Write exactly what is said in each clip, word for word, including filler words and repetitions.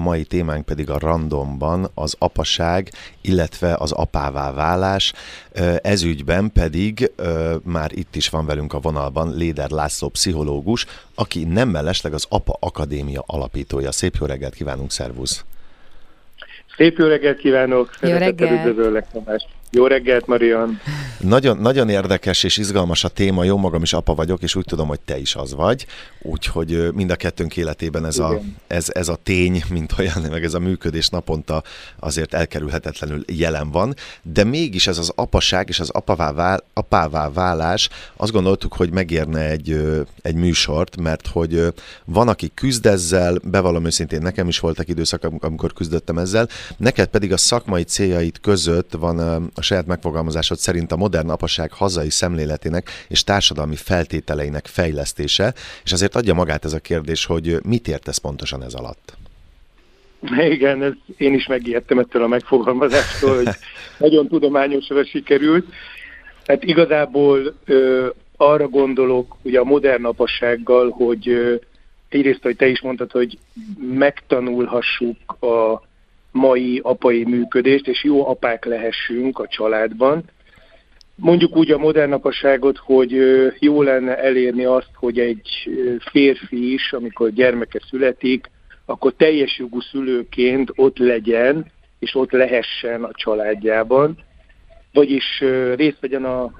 mai témánk pedig a randomban az apaság, illetve az apává válás. Ez ügyben pedig már itt is van velünk a vonalban Léder László pszichológus, aki nem mellesleg az Apa Akadémia alapítója. Szép jó reggelt kívánunk, szervusz! Szép jó reggelt kívánok! Szeretettel üdvözöllek, Tamás! Jó reggelt, Marian! Nagyon, nagyon érdekes és izgalmas a téma, jó magam is apa vagyok, és úgy tudom, hogy te is az vagy, úgyhogy mind a kettőnk életében ez a, ez, ez a tény, mint olyan, meg ez a működés naponta azért elkerülhetetlenül jelen van, de mégis ez az apaság és az apavá vál, apává válás, azt gondoltuk, hogy megérne egy, egy műsort, mert hogy van, aki küzd ezzel, bevallom őszintén, nekem is voltak időszak, amikor küzdöttem ezzel, neked pedig a szakmai céljaid között van a saját megfogalmazásod szerint a modern apaság hazai szemléletének és társadalmi feltételeinek fejlesztése, és azért adja magát ez a kérdés, hogy mit értesz pontosan ez alatt? Igen, ez, én is megijedtem ettől a megfogalmazástól, hogy nagyon tudományosra sikerült. Hát igazából ö, arra gondolok, ugye a modern apassággal, hogy ö, egyrészt, hogy te is mondtad, hogy megtanulhassuk a mai apai működést, és jó apák lehessünk a családban. Mondjuk úgy a modern apaságot, hogy jó lenne elérni azt, hogy egy férfi is, amikor gyermeke születik, akkor teljes jogú szülőként ott legyen, és ott lehessen a családjában. Vagyis részt vegyen a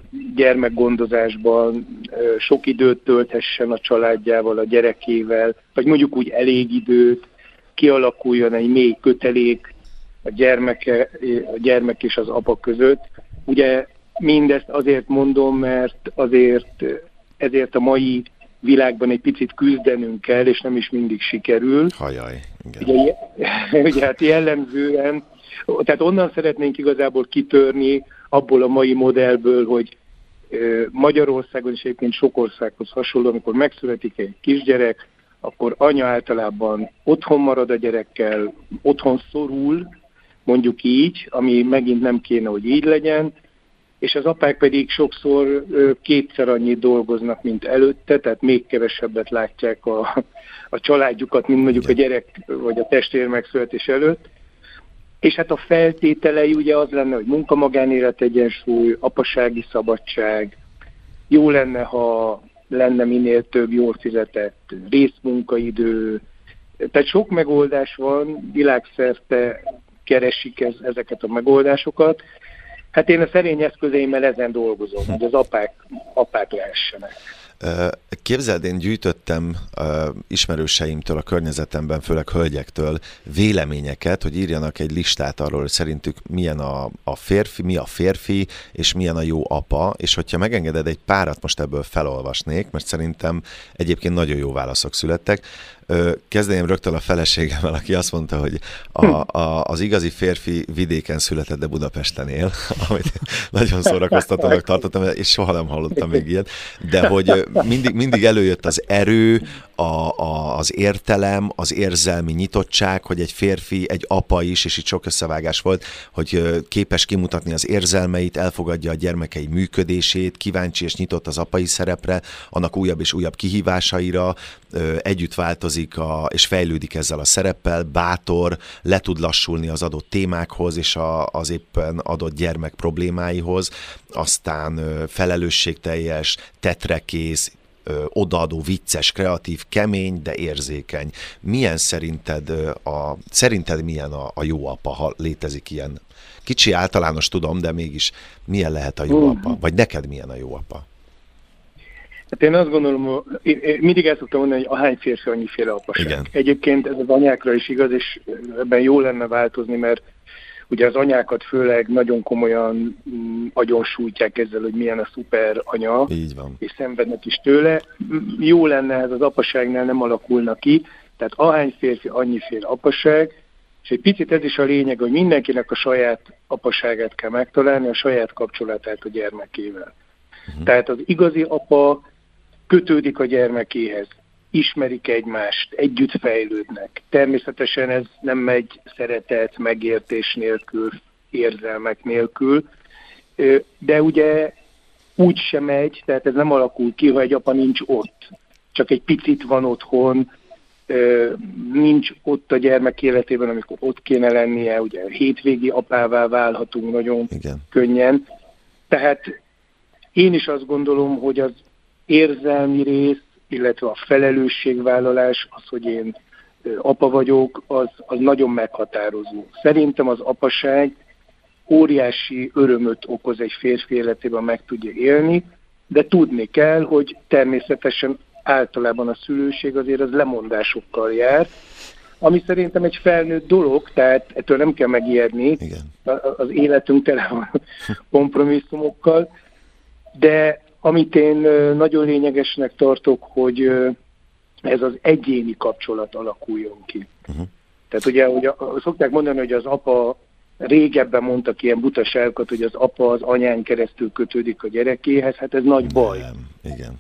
gyermekgondozásban, sok időt tölthessen a családjával, a gyerekével, vagy mondjuk úgy elég időt, kialakuljon egy mély kötelék a, gyermeke, a gyermek és az apa között. Ugye mindezt azért mondom, mert azért ezért a mai világban egy picit küzdenünk kell, és nem is mindig sikerül. Hajaj, igen. Ugye, ugye hát jellemzően, tehát onnan szeretnénk igazából kitörni abból a mai modellből, hogy Magyarországon is egyébként sok országhoz hasonló, amikor megszületik egy kisgyerek, akkor anya általában otthon marad a gyerekkel, otthon szorul, mondjuk így, ami megint nem kéne, hogy így legyen, és az apák pedig sokszor kétszer annyit dolgoznak, mint előtte, tehát még kevesebbet látják a, a családjukat, mint mondjuk a gyerek vagy a testvér megszületés előtt. És hát a feltételei ugye az lenne, hogy munka-magánélet egyensúly, apasági szabadság, jó lenne, ha lenne minél több jól fizetett részmunkaidő. Tehát sok megoldás van, világszerte keresik ez, ezeket a megoldásokat. Hát én a szerény eszközeimmel ezen dolgozom, hogy az apák, apák lehessenek. Képzeld, én gyűjtöttem uh, ismerőseimtől, a környezetemben, főleg hölgyektől véleményeket, hogy írjanak egy listát arról, hogy szerintük milyen a, a férfi, mi a férfi, és milyen a jó apa, és hogyha megengeded, egy párat most ebből felolvasnék, mert szerintem egyébként nagyon jó válaszok születtek. Kezdeném rögtön a feleségemmel, aki azt mondta, hogy a, a, az igazi férfi vidéken született, de Budapesten él, amit nagyon szórakoztatónak tartottam, és soha nem hallottam még ilyet, de hogy mindig, mindig előjött az erő, a, a, az értelem, az érzelmi nyitottság, hogy egy férfi, egy apa is, és itt sok összevágás volt, hogy képes kimutatni az érzelmeit, elfogadja a gyermekei működését, kíváncsi és nyitott az apai szerepre, annak újabb és újabb kihívásaira, együtt változik a, és fejlődik ezzel a szereppel, bátor, le tud lassulni az adott témákhoz és a, az éppen adott gyermek problémáihoz, aztán felelősségteljes, tetrekész, odaadó, vicces, kreatív, kemény, de érzékeny. Milyen szerinted a, szerinted milyen a, a jó apa, ha létezik ilyen? Kicsi általános tudom, de mégis milyen lehet a jó apa? Vagy neked milyen a jó apa? Hát én azt gondolom, én mindig el szoktam mondani, hogy ahány férfi, annyiféle apaság. Igen. Egyébként ez az anyákra is igaz, és ebben jó lenne változni, mert ugye az anyákat főleg nagyon komolyan mm, agyonsújtják ezzel, hogy milyen a szuper anya, így van, és szenvednek is tőle. Jó lenne, ez az apaságnál nem alakulna ki, tehát ahány férfi, annyiféle apaság, és egy picit ez is a lényeg, hogy mindenkinek a saját apaságát kell megtalálni, a saját kapcsolatát a gyermekével. Uh-huh. Tehát az igazi apa kötődik a gyermekéhez, ismerik egymást, együtt fejlődnek. Természetesen ez nem megy szeretet, megértés nélkül, érzelmek nélkül, de ugye úgy sem megy, tehát ez nem alakul ki, ha egy apa nincs ott. Csak egy picit van otthon, nincs ott a gyermek életében, amikor ott kéne lennie, ugye hétvégi apává válhatunk nagyon Igen. könnyen. Tehát én is azt gondolom, hogy az érzelmi rész, illetve a felelősségvállalás, az, hogy én apa vagyok, az, az nagyon meghatározó. Szerintem az apaság óriási örömöt okoz egy férfi életében, meg tudja élni, de tudni kell, hogy természetesen általában a szülőség azért az lemondásokkal jár, ami szerintem egy felnőtt dolog, tehát ettől nem kell megijedni, Igen. az életünk tele van kompromisszumokkal, de amit én nagyon lényegesnek tartok, hogy ez az egyéni kapcsolat alakuljon ki. Uh-huh. Tehát ugye, ugye szokták mondani, hogy az apa régebben mondtak ilyen butaságokat, hogy az apa az anyán keresztül kötődik a gyerekéhez, hát ez nagy baj. Nem. Igen.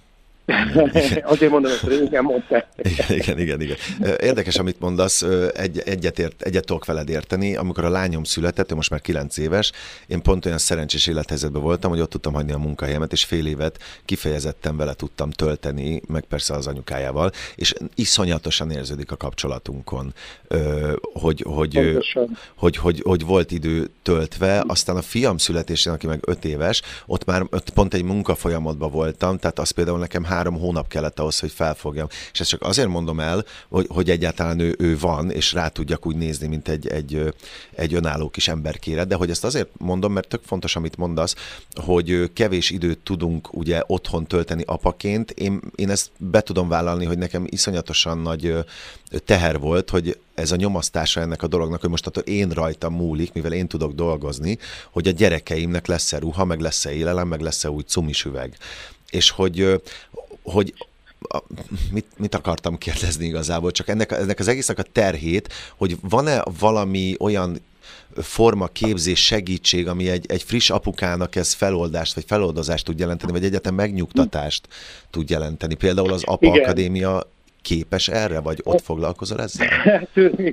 Azért mondom, hogy régen mondták. Igen, igen, igen, igen. Érdekes, amit mondasz, egy, egyet, ért, egyet tudok veled érteni. Amikor a lányom született, ő most már kilenc éves, én pont olyan szerencsés élethelyzetben voltam, hogy ott tudtam hagyni a munkahelyemet, és fél évet kifejezetten vele tudtam tölteni, meg persze az anyukájával, és iszonyatosan érződik a kapcsolatunkon, hogy, hogy, hogy, hogy, hogy, hogy volt idő töltve. Aztán a fiam születésén, aki meg öt éves, ott már pont egy munkafolyamatban voltam, tehát az például nekem három hónap kellett ahhoz, hogy felfogjam. És ezt csak azért mondom el, hogy, hogy egyáltalán ő, ő van, és rá tudjak úgy nézni, mint egy, egy, egy önálló kis emberkére, de hogy ezt azért mondom, mert tök fontos, amit mondasz, hogy kevés időt tudunk ugye otthon tölteni apaként. Én, én ezt be tudom vállalni, hogy nekem iszonyatosan nagy teher volt, hogy ez a nyomasztása ennek a dolognak, hogy most attól én rajtam múlik, mivel én tudok dolgozni, hogy a gyerekeimnek lesz-e ruha, meg lesz-e élelem, meg lesz-e úgy cumis üveg. És hogy, hogy mit, mit akartam kérdezni igazából, csak ennek, ennek az egésznek a terhét, hogy van-e valami olyan forma, képzés, segítség, ami egy, egy friss apukának ez feloldást, vagy feloldozást tud jelenteni, vagy egyetem megnyugtatást tud jelenteni. Például az Apa Igen. Akadémia képes erre, vagy ott foglalkozol ezzel? Hát,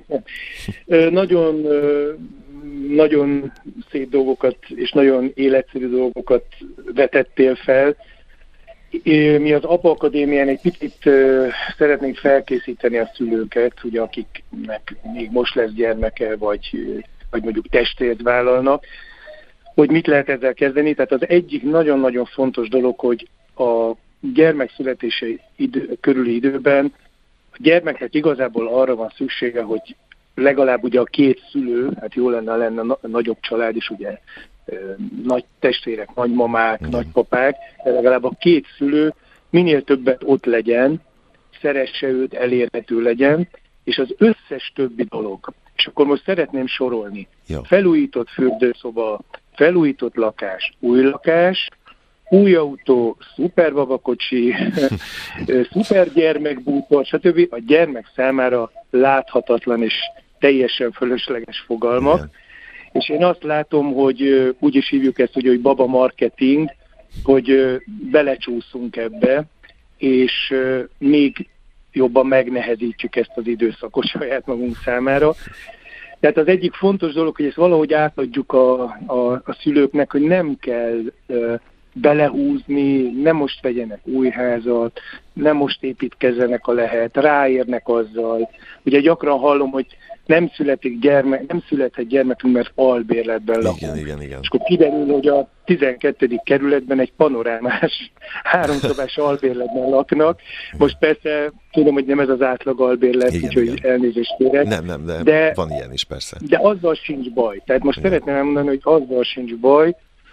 nagyon, nagyon szép dolgokat, és nagyon életszerű dolgokat vetettél fel. Mi az Apa Akadémián egy picit szeretnénk felkészíteni a szülőket, ugye, akiknek még most lesz gyermeke, vagy, vagy mondjuk testvért vállalnak, hogy mit lehet ezzel kezdeni. Tehát az egyik nagyon-nagyon fontos dolog, hogy a gyermek születése idő, körüli időben a gyermeknek igazából arra van szüksége, hogy legalább ugye a két szülő, hát jó lenne, lenne a nagyobb család is, ugye nagy testvérek, nagymamák, mm. nagypapák, de legalább a két szülő minél többet ott legyen, szeresse őt, elérhető legyen, és az összes többi dolog. És akkor most szeretném sorolni. Jó. Felújított fürdőszoba, felújított lakás, új lakás, új autó, szuper babakocsi, szuper gyermekbútor, stb. A gyermek számára láthatatlan és teljesen fölösleges fogalmak. Igen. És én azt látom, hogy úgy is hívjuk ezt, hogy, hogy baba marketing, hogy belecsúszunk ebbe, és még jobban megnehezítjük ezt az időszakot saját magunk számára. Tehát az egyik fontos dolog, hogy ezt valahogy átadjuk a, a, a szülőknek, hogy nem kell uh, belehúzni, nem most vegyenek új házat, nem most építkezzenek, a lehet, ráérnek azzal. Ugye gyakran hallom, hogy nem születik gyermek, nem születhet gyermekünk, mert albérletben lakunk. Igen, igen, igen. És akkor kiderül, hogy a tizenkettedik kerületben egy panorámás, háromszobás albérletben laknak. Most persze tudom, hogy nem ez az átlag albérlet, úgyhogy elnézést kérek. Nem, nem, de, de van ilyen is persze. De azzal sincs baj. Tehát most igen. Szeretném elmondani, hogy azzal sincs baj.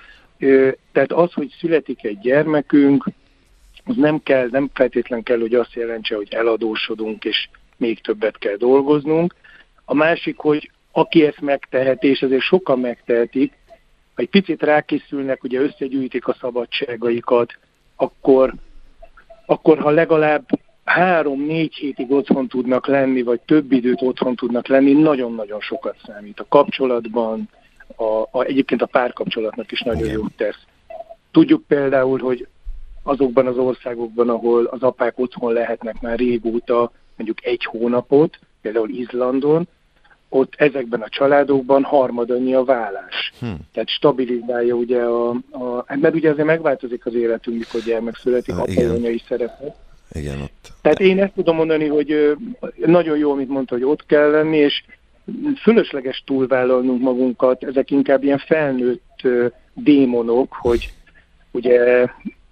Tehát az, hogy születik egy gyermekünk, az nem kell, nem feltétlen kell, hogy azt jelentse, hogy eladósodunk, és még többet kell dolgoznunk. A másik, hogy aki ezt megteheti, és azért sokan megtehetik, ha egy picit rákészülnek, ugye összegyűjtik a szabadságaikat, akkor, akkor ha legalább három-négy hétig otthon tudnak lenni, vagy több időt otthon tudnak lenni, nagyon-nagyon sokat számít. A kapcsolatban, a, a, egyébként a párkapcsolatnak is nagyon jót tesz. Tudjuk például, hogy azokban az országokban, ahol az apák otthon lehetnek már régóta, mondjuk egy hónapot, például Izlandon, ott ezekben a családokban harmadannyi a vállás. Hm. Tehát stabilizálja ugye a, a... Mert ugye azért megváltozik az életünk, mikor gyermek születik, apai anyai szerepet. Igen, ott. Tehát én ezt tudom mondani, hogy nagyon jó, amit mondta, hogy ott kell lenni, és fölösleges túlvállalnunk magunkat, ezek inkább ilyen felnőtt démonok, hogy ugye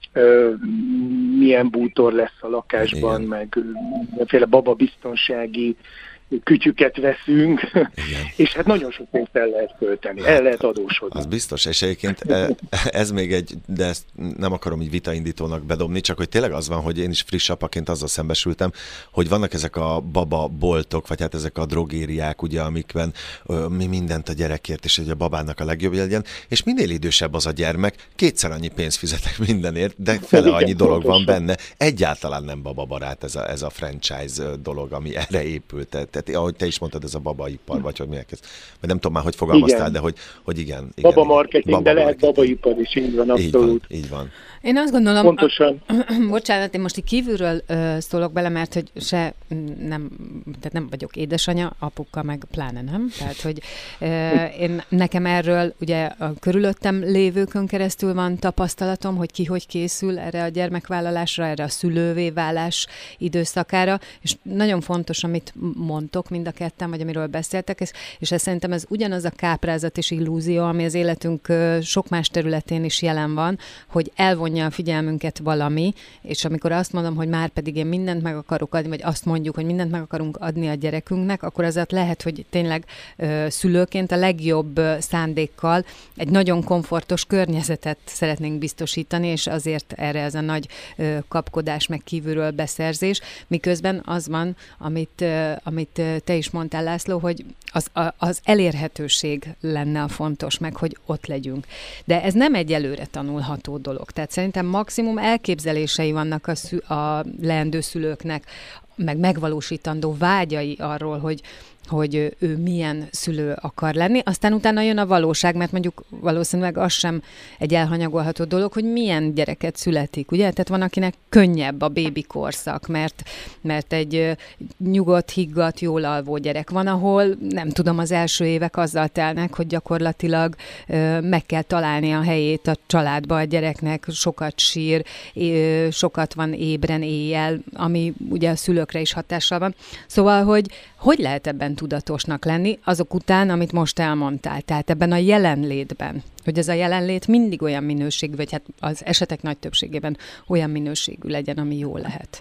milyen bútor lesz a lakásban, igen, meg mindenféle bababiztonsági kütyüket veszünk, és hát nagyon sok pénzt el lehet költeni, el lehet adósodni. Az biztos, és egyébként ez még egy, de ezt nem akarom így vitaindítónak bedobni, csak hogy tényleg az van, hogy én is friss apaként azzal szembesültem, hogy vannak ezek a baba boltok, vagy hát ezek a drogériák, ugye, amikben ö, mi mindent a gyerekért, és hogy a babának a legjobb legyen, és minél idősebb az a gyermek, kétszer annyi pénzt fizetek mindenért, de fele annyi igen, dolog pontosan van benne. Egyáltalán nem bababarát ez a, ez a franchise dolog, ami erre épült. Tehát, ahogy te is mondtad, ez a babaipar, vagy hogy miért ez. Vagy nem tudom már, hogy fogalmaztál, igen, de hogy, hogy igen. igen baba marketing, baba de lehet babaipar is, így van, abszolút. Így van, így van. Én azt gondolom, pontosan. Bocsánat, én most így kívülről uh, szólok bele, mert hogy se nem, tehát nem vagyok édesanyja, apuka meg pláne nem. Tehát, hogy uh, én, nekem erről ugye a körülöttem lévőkön keresztül van tapasztalatom, hogy ki hogy készül erre a gyermekvállalásra, erre a szülővé válás időszakára, és nagyon fontos, amit mondtok mind a ketten, vagy amiről beszéltek, és, és ez szerintem ez ugyanaz a káprázat és illúzió, ami az életünk uh, sok más területén is jelen van, hogy elvonja a figyelmünket valami, és amikor azt mondom, hogy már pedig én mindent meg akarok adni, vagy azt mondjuk, hogy mindent meg akarunk adni a gyerekünknek, akkor azért lehet, hogy tényleg ö, szülőként a legjobb ö, szándékkal egy nagyon komfortos környezetet szeretnénk biztosítani, és azért erre ez a nagy ö, kapkodás, meg kívülről beszerzés, miközben az van, amit, ö, amit te is mondtál, László, hogy az, a, az elérhetőség lenne a fontos, meg hogy ott legyünk. De ez nem egy előre tanulható dolog. Tehát szerintem maximum elképzelései vannak a, szü- a leendő szülőknek, meg megvalósítandó vágyai arról, hogy, hogy ő milyen szülő akar lenni. Aztán utána jön a valóság, mert mondjuk valószínűleg az sem egy elhanyagolható dolog, hogy milyen gyereket születik, ugye? Tehát van, akinek könnyebb a bébi korszak, mert, mert egy nyugodt, higgadt, jól alvó gyerek van, ahol nem tudom, az első évek azzal telnek, hogy gyakorlatilag ö, meg kell találni a helyét a családba a gyereknek, sokat sír, ö, sokat van ébren éjjel, ami ugye a szülőkre is hatással van. Szóval, hogy hogy lehet ebben tudatosnak lenni azok után, amit most elmondtál, tehát ebben a jelenlétben, hogy ez a jelenlét mindig olyan minőségű, vagy hát az esetek nagy többségében olyan minőségű legyen, ami jó lehet.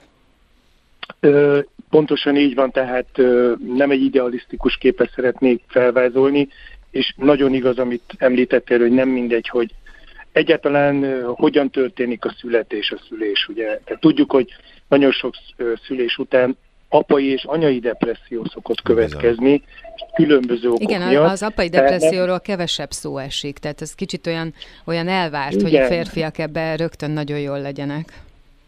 Ö, pontosan így van, tehát ö, nem egy idealisztikus képet szeretnék felvázolni, és nagyon igaz, amit említettél, hogy nem mindegy, hogy egyáltalán ö, hogyan történik a születés, a szülés. Ugye? Tehát tudjuk, hogy nagyon sok ö, szülés után apai és anyai depresszió szokott következni, és különböző okok igen, miatt. az apai depresszióról kevesebb szó esik, tehát ez kicsit olyan, olyan elvárt, igen, hogy a férfiak ebben rögtön nagyon jól legyenek.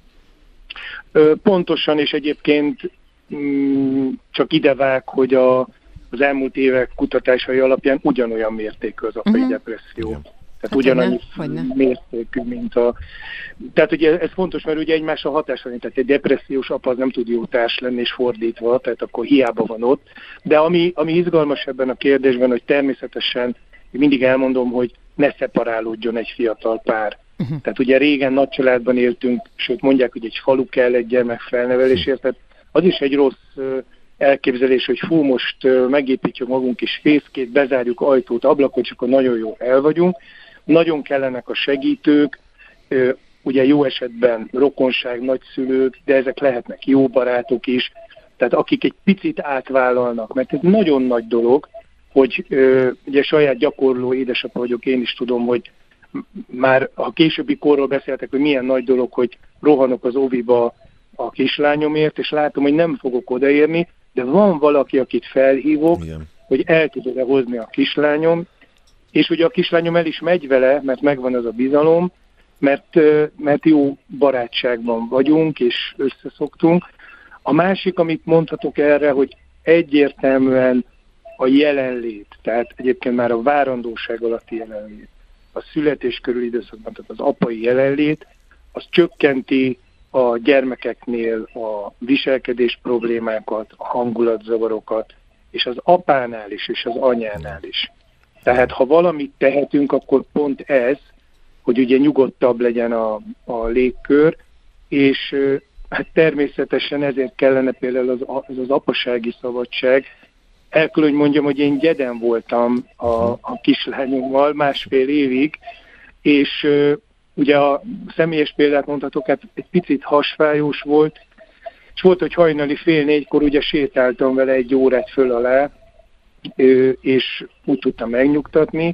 Pontosan, és egyébként mm, csak idevág, hogy a, az elmúlt évek kutatásai alapján ugyanolyan mértékű az apai uh-huh. depresszió. Igen. Tehát hát ugyanannyi mértékű, mint a... Tehát ugye ez fontos, mert ugye egymásra hatásra, tehát egy depressziós apa az nem tud jó társ lenni, és fordítva, tehát akkor hiába van ott. De ami, ami izgalmas ebben a kérdésben, hogy természetesen mindig elmondom, hogy ne szeparálódjon egy fiatal pár. Uh-huh. Tehát ugye régen nagy családban éltünk, sőt mondják, hogy egy falu kell egy gyermek felnevelésért, tehát az is egy rossz elképzelés, hogy fú, most megépítjük magunk kis fészkét, bezárjuk ajtót, ablakot, csak akkor nagyon jó el vagyunk. Nagyon kellenek a segítők, ugye jó esetben rokonság, nagyszülők, de ezek lehetnek jó barátok is, tehát akik egy picit átvállalnak, mert ez nagyon nagy dolog, hogy ugye saját gyakorló édesapa vagyok, én is tudom, hogy már a későbbi korról beszéltek, hogy milyen nagy dolog, hogy rohanok az óviba a kislányomért, és látom, hogy nem fogok odaérni, de van valaki, akit felhívok, igen, hogy el tudod-e hozni a kislányom, és ugye a kislányom el is megy vele, mert megvan az a bizalom, mert, mert jó barátságban vagyunk, és összeszoktunk. A másik, amit mondhatok erre, hogy egyértelműen a jelenlét, tehát egyébként már a várandóság alatti jelenlét, a születés körüli időszakban, tehát az apai jelenlét, az csökkenti a gyermekeknél a viselkedés problémákat, a hangulatzavarokat, és az apánál is, és az anyánál is. Tehát ha valamit tehetünk, akkor pont ez, hogy ugye nyugodtabb legyen a, a légkör, és hát természetesen ezért kellene például az, az, az apasági szabadság. El kell, hogy mondjam, hogy én gyeden voltam a, a kislányommal másfél évig, és uh, ugye a személyes példát mondhatok, hát egy picit hasfájós volt, és volt, hogy hajnali fél négykor ugye sétáltam vele egy órát föl alá, uh, és úgy tudtam megnyugtatni,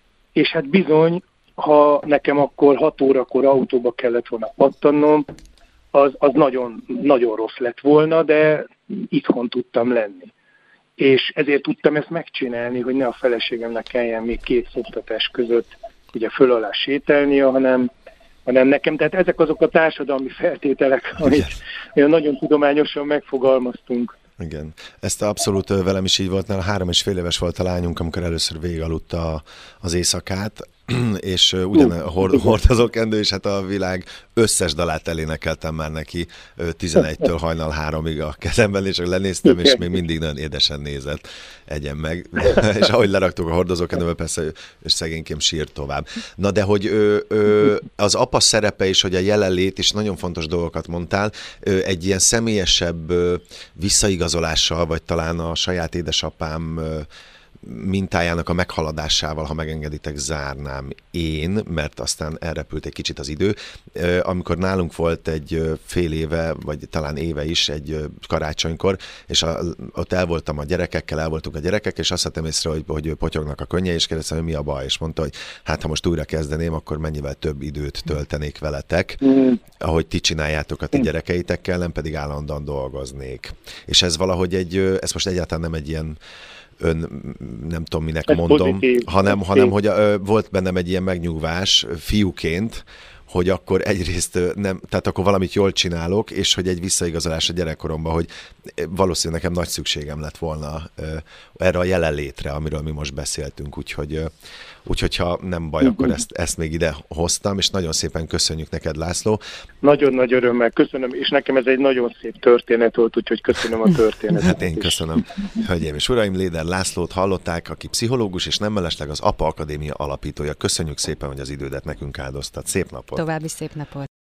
és hát bizony, ha nekem akkor hat órakor autóba kellett volna pattannom, az, az nagyon, nagyon rossz lett volna, de itthon tudtam lenni. És ezért tudtam ezt megcsinálni, hogy ne a feleségemnek kelljen még két szoktatás között ugye föl alá sétálnia, hanem, hanem nekem. Tehát ezek azok a társadalmi feltételek, amit olyan nagyon tudományosan megfogalmaztunk. Igen. Ezt abszolút velem is így volt, mert három és fél éves volt a lányunk, amikor először végigaludta az éjszakát, és ugyan hord, hordozókendő, és hát a világ összes dalát elénekeltem már neki tizenegytől hajnal háromig a kezemben, és lenéztem, és még mindig nagyon édesen nézett, egyen meg. És ahogy leraktuk a hordozókendőbe, persze, és szegénykém sírt tovább. Na de hogy ő, ő, az apa szerepe is, hogy a jelenlét is nagyon fontos dolgokat mondtál, egy ilyen személyesebb visszaigazolással, vagy talán a saját édesapám mintájának a meghaladásával, ha megengeditek, zárnám én, mert aztán elrepült egy kicsit az idő. Amikor nálunk volt egy fél éve, vagy talán éve is, egy karácsonykor, és a, ott el voltam a gyerekekkel, el voltunk a gyerekek, és azt vettem észre, hogy, hogy potyognak a könnyei, és kérdeztem, hogy mi a baj, és mondta, hogy hát ha most újra kezdeném, akkor mennyivel több időt töltenék veletek, mm. ahogy ti csináljátok a ti gyerekeitekkel, nem pedig állandóan dolgoznék. És ez valahogy egy, ez most egyáltalán nem egy ilyen ön, nem tudom minek ez mondom, pozitív, hanem, hanem hogy a, volt bennem egy ilyen megnyugvás fiúként, hogy akkor egyrészt nem, tehát akkor valamit jól csinálok, és hogy egy visszaigazolás a gyerekkoromban, hogy valószínűleg nekem nagy szükségem lett volna erre a jelenlétre, amiről mi most beszéltünk, úgyhogy, úgyhogy ha nem baj, akkor ezt, ezt még ide hoztam, és nagyon szépen köszönjük neked, László. Nagyon nagy örömmel köszönöm, és nekem ez egy nagyon szép történet volt, úgyhogy köszönöm a történetet. Hát én köszönöm. Hölgyeim és uraim, Léder Lászlót hallották, aki pszichológus, és nem mellesleg az Apa Akadémia alapítója. Köszönjük szépen, hogy az idődet nekünk áldoztad. Szép napot! További szép napot!